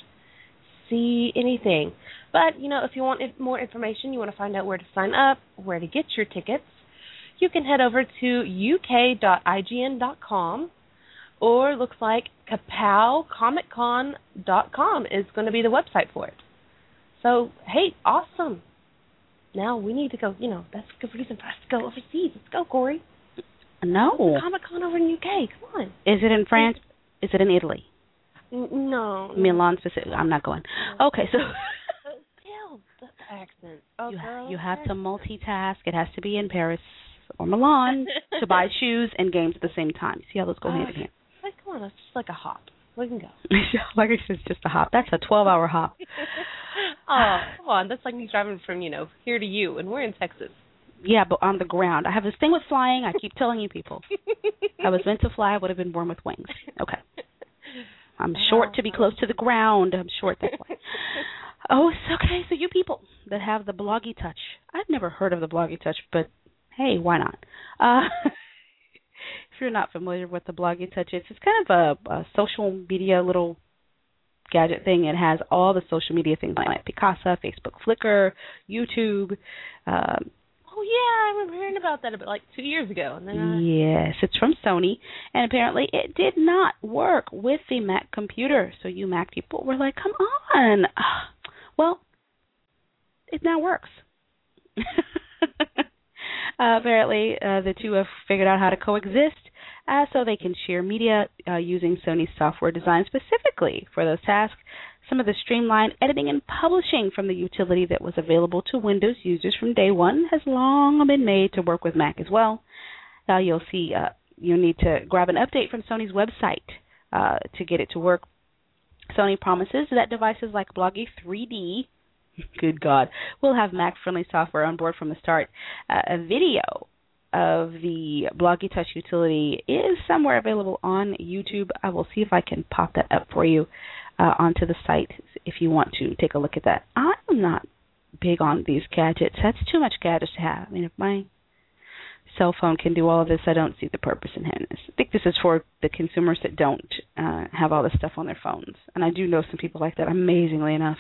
[SPEAKER 4] see anything. But, you know, if you want more information, you want to find out where to sign up, where to get your tickets, you can head over to u k dot i g n dot com, or looks like kapow comic con dot com is going to be the website for it. So, hey, awesome. Now we need to go, you know, that's a good reason for us to go overseas. Let's go, Corey.
[SPEAKER 1] No.
[SPEAKER 4] Comic-Con over in the U K. Come on.
[SPEAKER 1] Is it in France? Is it in Italy?
[SPEAKER 4] N- no.
[SPEAKER 1] Milan specifically. I'm not going.
[SPEAKER 4] No.
[SPEAKER 1] Okay, so.
[SPEAKER 4] Still, the accent. Oh,
[SPEAKER 1] you,
[SPEAKER 4] girl.
[SPEAKER 1] you have to multitask. It has to be in Paris or Milan to buy shoes and games at the same time. See how those go uh, hand in hand?
[SPEAKER 4] Like, come on, it's just like a hop. We can go.
[SPEAKER 1] Like I said, it's just a hop. That's a twelve-hour hop.
[SPEAKER 4] Oh, come on. That's like me driving from, you know, here to you, and we're in Texas.
[SPEAKER 1] Yeah, but on the ground. I have this thing with flying. I keep telling you people. I was meant to fly. I would have been born with wings. Okay. I'm short to be close to the ground. I'm short, that's why. Oh, it's okay. So you people that have the Bloggy Touch. I've never heard of the Bloggy Touch, but hey, why not? Uh, if you're not familiar with the Bloggy Touch, it's, it's kind of a, a social media little gadget thing. It has all the social media things like Picasa, Facebook, Flickr, YouTube. Um,
[SPEAKER 4] oh, yeah, I remember hearing about that about like two years ago. And then I...
[SPEAKER 1] Yes, it's from Sony, and apparently it did not work with the Mac computer. So you Mac people were like, come on. Well, it now works. uh, apparently, uh, the two have figured out how to coexist uh, so they can share media uh, using Sony's software designed specifically for those tasks. Some of the streamlined editing and publishing from the utility that was available to Windows users from day one has long been made to work with Mac as well. Now you'll see uh, you'll need to grab an update from Sony's website uh, to get it to work. Sony promises that devices like Bloggy three D, good God, will have Mac-friendly software on board from the start. Uh, a video of the Bloggy Touch utility is somewhere available on YouTube. I will see if I can pop that up for you uh, onto the site if you want to take a look at that. I'm not big on these gadgets. That's too much gadgets to have. I mean, if my cell phone can do all of this, I don't see the purpose in having this. I think this is for the consumers that don't uh, have all this stuff on their phones. And I do know some people like that, amazingly enough.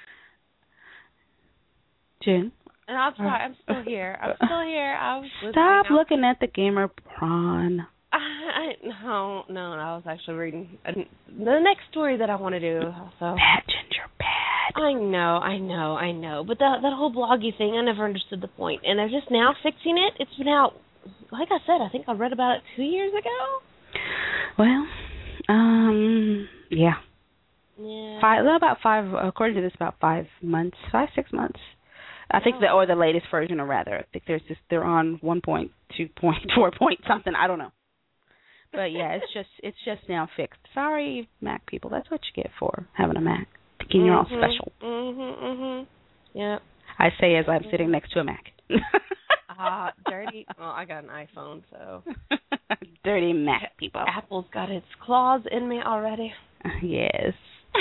[SPEAKER 1] Jen?
[SPEAKER 4] And I'm sorry, I'm still here. I'm still here. I was
[SPEAKER 1] Stop looking at the gamer prawn.
[SPEAKER 4] I, I, no, no, I was actually reading a, the next story that I want to do. So.
[SPEAKER 1] Bad, Ginger, bad.
[SPEAKER 4] I know, I know, I know. But that that whole Bloggy thing, I never understood the point. And they're just now fixing it. It's been out, like I said, I think I read about it two years ago.
[SPEAKER 1] Well, um, yeah.
[SPEAKER 4] Yeah.
[SPEAKER 1] Five, well, about five, according to this, about five months, five, six months. I think
[SPEAKER 4] Oh.
[SPEAKER 1] the, or the latest version, or rather, I think there's just, they're on one point two point four point something, I don't know. But yeah, it's just, it's just now fixed. Sorry, Mac people, that's what you get for having a Mac. Thinking you're all
[SPEAKER 4] Mhm,
[SPEAKER 1] special.
[SPEAKER 4] Mhm, mhm. Yeah.
[SPEAKER 1] I say as I'm sitting next to a Mac.
[SPEAKER 4] Ah, dirty. Well, I got an iPhone, so.
[SPEAKER 1] Dirty Mac people.
[SPEAKER 4] Apple's got its claws in me already.
[SPEAKER 1] Yes.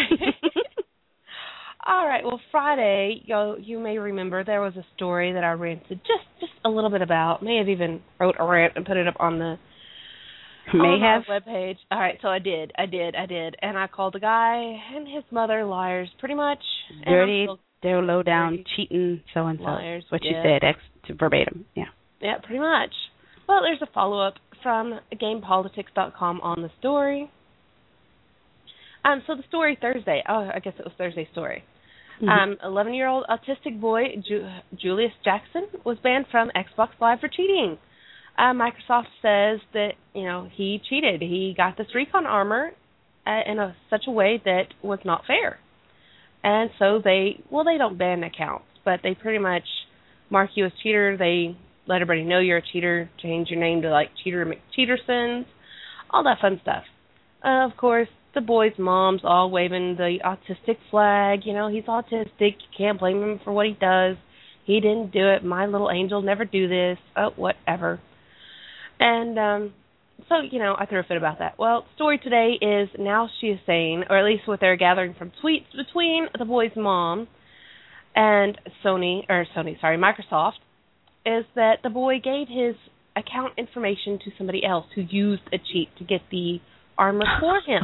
[SPEAKER 4] All right. Well, Friday, you you may remember there was a story that I ranted just just a little bit about. May have even wrote a rant and put it up on the
[SPEAKER 1] May
[SPEAKER 4] on
[SPEAKER 1] have.
[SPEAKER 4] our webpage. All right. So I did. I did. I did. And I called the guy and his mother liars, pretty much.
[SPEAKER 1] Dirty,
[SPEAKER 4] still,
[SPEAKER 1] they're low down,
[SPEAKER 4] dirty
[SPEAKER 1] cheating, so and so.
[SPEAKER 4] liars.
[SPEAKER 1] What you
[SPEAKER 4] yeah.
[SPEAKER 1] said, ex to verbatim. Yeah.
[SPEAKER 4] Yeah, pretty much. Well, there's a follow up from game politics dot com on the story. Um, so the story Thursday. Oh, I guess it was Thursday's story.
[SPEAKER 1] Mm-hmm.
[SPEAKER 4] Um, eleven-year-old autistic boy Ju- Julius Jackson was banned from Xbox Live for cheating. Uh, Microsoft says that you know he cheated. He got this recon armor uh, in a, such a way that was not fair, and so they well they don't ban accounts, but they pretty much mark you as cheater. They let everybody know you're a cheater. Change your name to like Cheater McCheatersons, all that fun stuff. Uh, of course. The boy's mom's all waving the autistic flag. You know, he's autistic. You can't blame him for what he does. He didn't do it. My little angel never do this. Oh, whatever. And um, so, you know, I threw a fit about that. Well, story today is now she is saying, or at least what they're gathering from tweets between the boy's mom and Sony, or Sony, sorry, Microsoft, is that the boy gave his account information to somebody else who used a cheat to get the armor for him.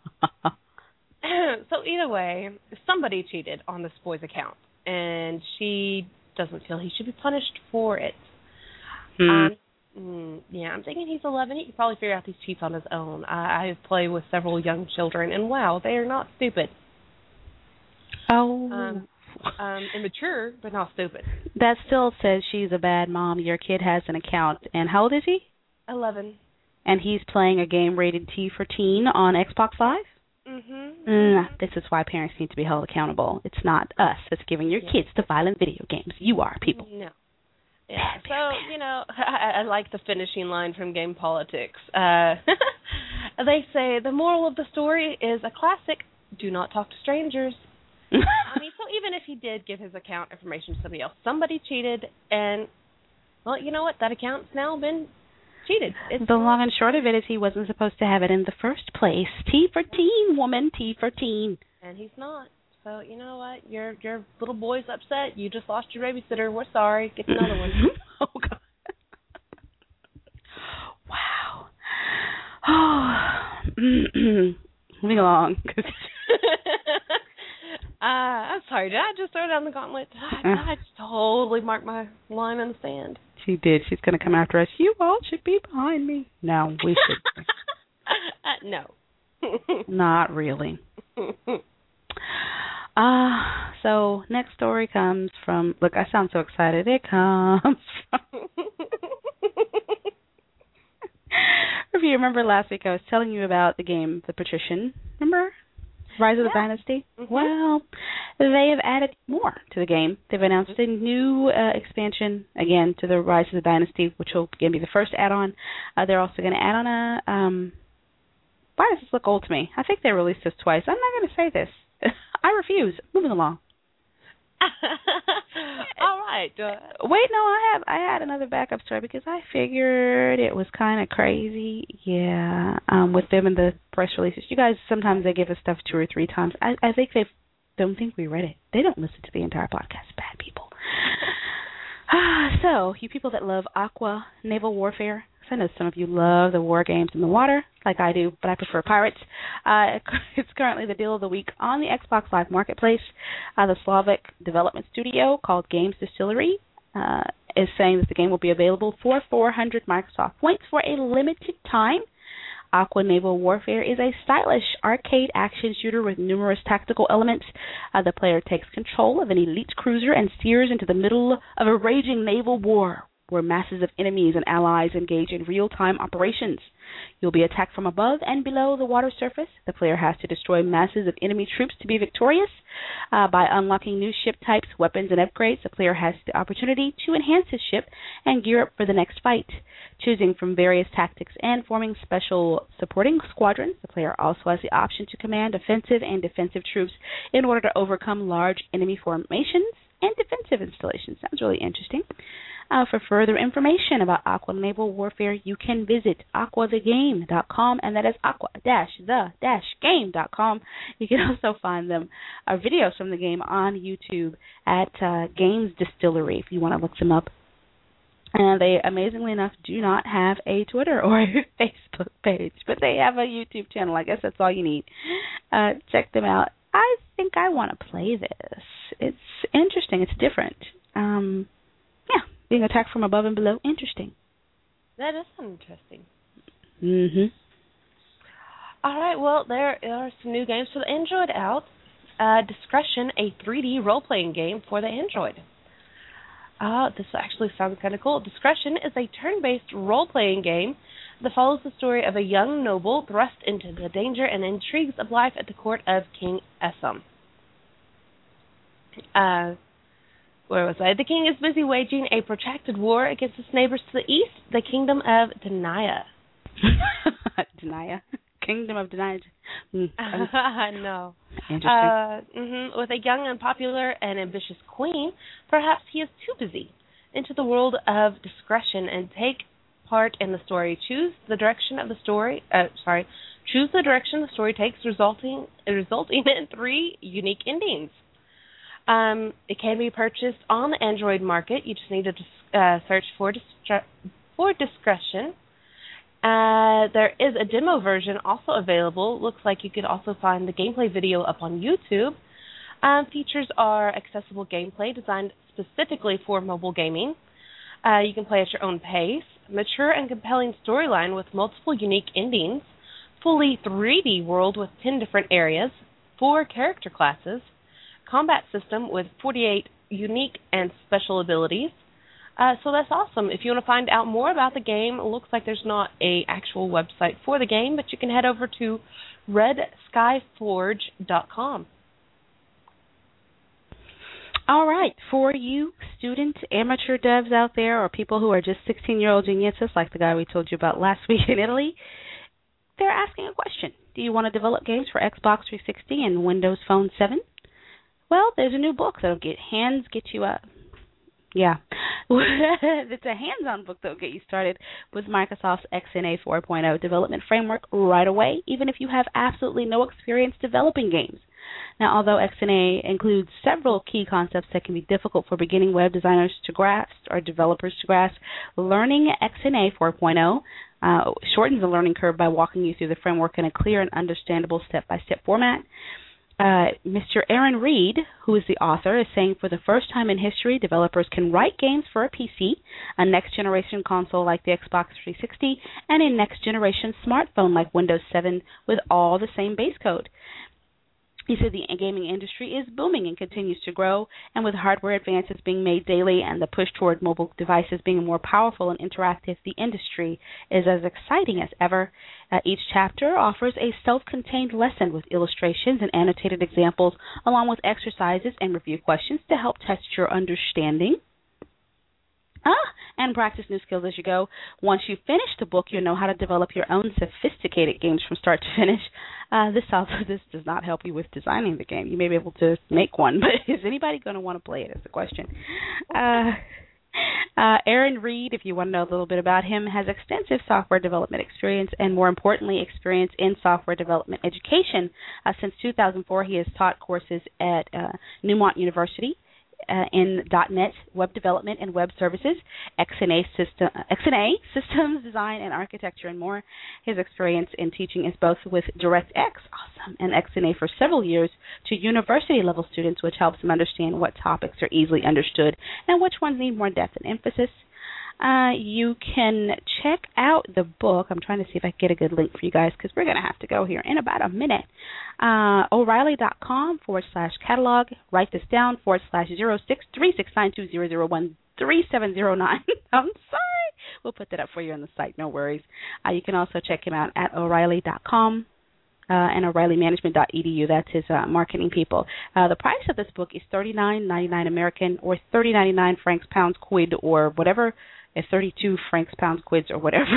[SPEAKER 4] So either way, somebody cheated on this boy's account, and she doesn't feel he should be punished for it.
[SPEAKER 1] Hmm.
[SPEAKER 4] Um, mm, yeah, I'm thinking he's eleven. He could probably figure out these cheats on his own. I, I play with several young children, and wow, they are not stupid.
[SPEAKER 1] Oh.
[SPEAKER 4] Um, um, immature, but not stupid.
[SPEAKER 1] That still says she's a bad mom. Your kid has an account. And how old is he?
[SPEAKER 4] eleven.
[SPEAKER 1] And he's playing a game rated T for teen on Xbox Live?
[SPEAKER 4] Mm-hmm.
[SPEAKER 1] Mm, this is why parents need to be held accountable. It's not us that's giving your
[SPEAKER 4] Yeah.
[SPEAKER 1] kids the violent video games. You are, people.
[SPEAKER 4] No. Yeah. So, you know, I, I like the finishing line from Game Politics. Uh, they say the moral of the story is a classic, do not talk to strangers. I mean, so even if he did give his account information to somebody else, somebody cheated, and, well, you know what? That account's now been cheated. It's
[SPEAKER 1] the long and short of it is he wasn't supposed to have it in the first place. T for teen, woman, T for teen.
[SPEAKER 4] And he's not. So, you know what? Your your little boy's upset. You just lost your babysitter. We're sorry. Get another one.
[SPEAKER 1] Oh, God. Wow. Oh. Moving along.
[SPEAKER 4] uh, I'm sorry. Did I just throw down the gauntlet? I, I just totally marked my line in the sand.
[SPEAKER 1] She did. She's going to come after us. You all should be behind me. No, we should.
[SPEAKER 4] uh, no.
[SPEAKER 1] Not really. Ah, uh, so next story comes from, look, I sound so excited. It comes from, if you remember last week, I was telling you about the game, The Patrician. Remember? Rise of the
[SPEAKER 4] yeah.
[SPEAKER 1] Dynasty?
[SPEAKER 4] Mm-hmm.
[SPEAKER 1] Well, they have added more to the game. They've announced a new uh, expansion, again, to the Rise of the Dynasty, which will again be the first add-on. Uh, they're also going to add on a, um, why does this look old to me? I think they released this twice. I'm not going to say this. I refuse. Moving along.
[SPEAKER 4] All right. Uh,
[SPEAKER 1] Wait, no, I have. I had another backup story because I figured it was kind of crazy. Yeah, um, with them and the press releases. You guys, sometimes they give us stuff two or three times. I, I think they don't think we read it. They don't listen to the entire podcast. Bad people. So, you people that love Aqua Naval Warfare, I know some of you love the war games in the water, like I do, but I prefer pirates. Uh, it's currently the deal of the week on the Xbox Live Marketplace. Uh, the Slavic development studio called Games Distillery uh, is saying that the game will be available for four hundred Microsoft points for a limited time. Aqua Naval Warfare is a stylish arcade action shooter with numerous tactical elements. Uh, the player takes control of an elite cruiser and steers into the middle of a raging naval war where masses of enemies and allies engage in real-time operations. You'll be attacked from above and below the water surface. The player has to destroy masses of enemy troops to be victorious. Uh, by unlocking new ship types, weapons, and upgrades, the player has the opportunity to enhance his ship and gear up for the next fight. Choosing from various tactics and forming special supporting squadrons, the player also has the option to command offensive and defensive troops in order to overcome large enemy formations and defensive installations. Sounds really interesting. Uh, for further information about Aqua Naval Warfare, you can visit aqua the game dot com, and that is aqua the game dot com. You can also find them uh, videos from the game on YouTube at uh, Games Distillery if you want to look them up. And they, amazingly enough, do not have a Twitter or a Facebook page, but they have a YouTube channel. I guess that's all you need. Uh, check them out. I think I want to play this. It's interesting. It's different. Um, yeah, being attacked from above and below, interesting.
[SPEAKER 4] That does sound interesting.
[SPEAKER 1] Mm-hmm.
[SPEAKER 4] All right, well, there are some new games for the Android out. Uh, Discretion, a three D role-playing game for the Android. Uh, this actually sounds kind of cool. Discretion is a turn-based role-playing game that follows the story of a young noble thrust into the danger and intrigues of life at the court of King Essam. Uh, where was I? The king is busy waging a protracted war against his neighbors to the east, the kingdom of Denia.
[SPEAKER 1] Denia? Kingdom of Denia. Mm.
[SPEAKER 4] No.
[SPEAKER 1] Interesting.
[SPEAKER 4] Uh, mm-hmm. With a young, unpopular, and ambitious queen, perhaps he is too busy. Into the world of Discretion and take part in the story. Choose the direction of the story. Uh, sorry. Choose the direction the story takes, resulting resulting in three unique endings. Um, it can be purchased on the Android market. You just need to uh, search for distra- for Discretion. Uh, there is a demo version also available. Looks like you could also find the gameplay video up on YouTube. Um, features are accessible gameplay designed specifically for mobile gaming. Uh, you can play at your own pace. Mature and compelling storyline with multiple unique endings. Fully three D world with ten different areas. Four character classes. Combat system with forty-eight unique and special abilities. Uh, so that's awesome. If you want to find out more about the game, it looks like there's not a actual website for the game, but you can head over to red sky forge dot com.
[SPEAKER 1] All right, for you student amateur devs out there or people who are just sixteen-year-old geniuses like the guy we told you about last week in Italy, they're asking a question. Do you want to develop games for Xbox three sixty and Windows Phone seven? Well, there's a new book that'll get hands get you up. Yeah, it's a hands-on book that'll get you started with Microsoft's X N A four point oh development framework right away, even if you have absolutely no experience developing games. Now, although X N A includes several key concepts that can be difficult for beginning web designers to grasp or developers to grasp, learning X N A four point oh uh, shortens the learning curve by walking you through the framework in a clear and understandable step-by-step format. Uh, Mister Aaron Reed, who is the author, is saying for the first time in history, developers can write games for a P C, a next-generation console like the Xbox three sixty, and a next-generation smartphone like Windows seven with all the same base code. He said the gaming industry is booming and continues to grow, and with hardware advances being made daily and the push toward mobile devices being more powerful and interactive, the industry is as exciting as ever. Uh, each chapter offers a self-contained lesson with illustrations and annotated examples, along with exercises and review questions to help test your understanding. Ah, and practice new skills as you go. Once you finish the book, you'll know how to develop your own sophisticated games from start to finish. Uh, this also this does not help you with designing the game. You may be able to make one, but is anybody going to want to play it is the question. Uh, uh, Aaron Reed, if you want to know a little bit about him, has extensive software development experience and, more importantly, experience in software development education. Uh, since two thousand four, he has taught courses at uh, Newmont University. Uh, in .NET, web development and web services, X N A, system, X N A, systems design and architecture, and more. His experience in teaching is both with DirectX, awesome, and X N A for several years to university-level students, which helps them understand what topics are easily understood and which ones need more depth and emphasis. Uh, you can check out the book. I'm trying to see if I can get a good link for you guys because we're going to have to go here in about a minute. Uh, O'Reilly.com forward slash catalog. Write this down, forward slash zero six three six nine two zero zero one three seven zero nine. I'm sorry. We'll put that up for you on the site. No worries. Uh, you can also check him out at O'Reilly dot com. Uh, and O'Reilly Management dot E D U. That's his uh, marketing people. Uh, the price of this book is thirty-nine ninety-nine American, or thirty ninety-nine francs, pounds, quid, or whatever, at thirty-two francs, pounds, quids, or whatever.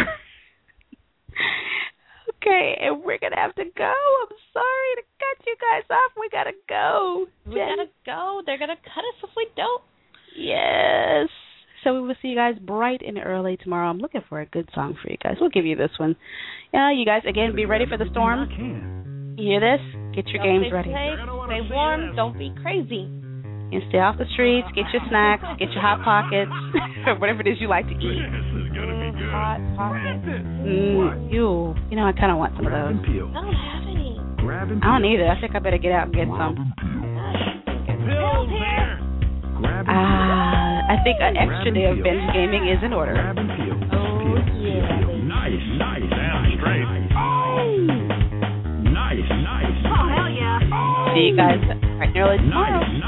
[SPEAKER 1] Okay, and we're going to have to go. I'm sorry to cut you guys off. We got to go.
[SPEAKER 4] We got to go. They're going to cut us if we don't.
[SPEAKER 1] Yes. So we will see you guys bright and early tomorrow. I'm looking for a good song for you guys. We'll give you this one. Yeah, you guys, again, be ready for the storm. You hear this? Get your
[SPEAKER 4] don't
[SPEAKER 1] games
[SPEAKER 4] stay
[SPEAKER 1] ready.
[SPEAKER 4] Safe, stay warm. Don't be crazy.
[SPEAKER 1] And stay off the streets. Get your snacks. Get your Hot Pockets. or whatever it is you like to eat.
[SPEAKER 4] Mm, hot Pockets.
[SPEAKER 1] Mm, ew. You know, I kind of want some of those.
[SPEAKER 4] I don't have any.
[SPEAKER 1] I don't either. I think I better get out and get some.
[SPEAKER 4] Pills here.
[SPEAKER 1] Ah, I think an extra day of binge gaming is in order.
[SPEAKER 4] Oh, yeah.
[SPEAKER 6] Nice, nice, sounds great. Oh, nice, nice.
[SPEAKER 3] Oh, hell yeah.
[SPEAKER 1] See you guys bright and early tomorrow.
[SPEAKER 6] Nice,